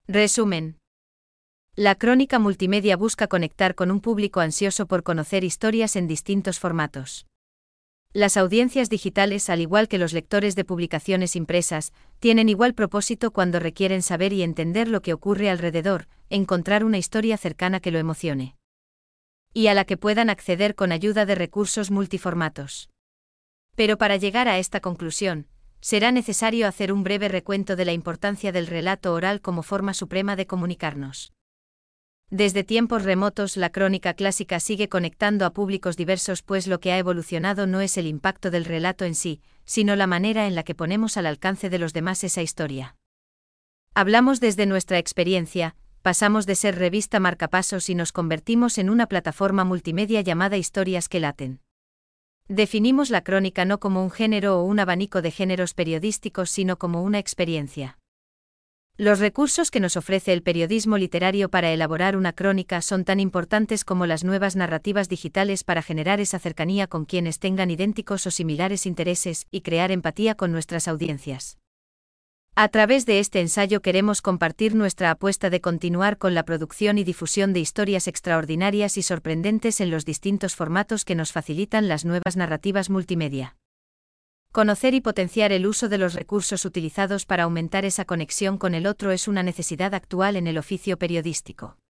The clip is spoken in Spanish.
Resumen. La crónica multimedia busca conectar con un público ansioso por conocer historias en distintos formatos. Las audiencias digitales, al igual que los lectores de publicaciones impresas, tienen igual propósito cuando requieren saber y entender lo que ocurre alrededor, encontrar una historia cercana que lo emocione. Y a la que puedan acceder con ayuda de recursos multiformatos. Pero para llegar a esta conclusión, será necesario hacer un breve recuento de la importancia del relato oral como forma suprema de comunicarnos. Desde tiempos remotos la crónica clásica sigue conectando a públicos diversos, pues lo que ha evolucionado no es el impacto del relato en sí, sino la manera en la que ponemos al alcance de los demás esa historia. Hablamos desde nuestra experiencia, pasamos de ser revista marcapasos y nos convertimos en una plataforma multimedia llamada Historias que Laten. Definimos la crónica no como un género o un abanico de géneros periodísticos, sino como una experiencia. Los recursos que nos ofrece el periodismo literario para elaborar una crónica son tan importantes como las nuevas narrativas digitales para generar esa cercanía con quienes tengan idénticos o similares intereses y crear empatía con nuestras audiencias. A través de este ensayo queremos compartir nuestra apuesta de continuar con la producción y difusión de historias extraordinarias y sorprendentes en los distintos formatos que nos facilitan las nuevas narrativas multimedia. Conocer y potenciar el uso de los recursos utilizados para aumentar esa conexión con el otro es una necesidad actual en el oficio periodístico.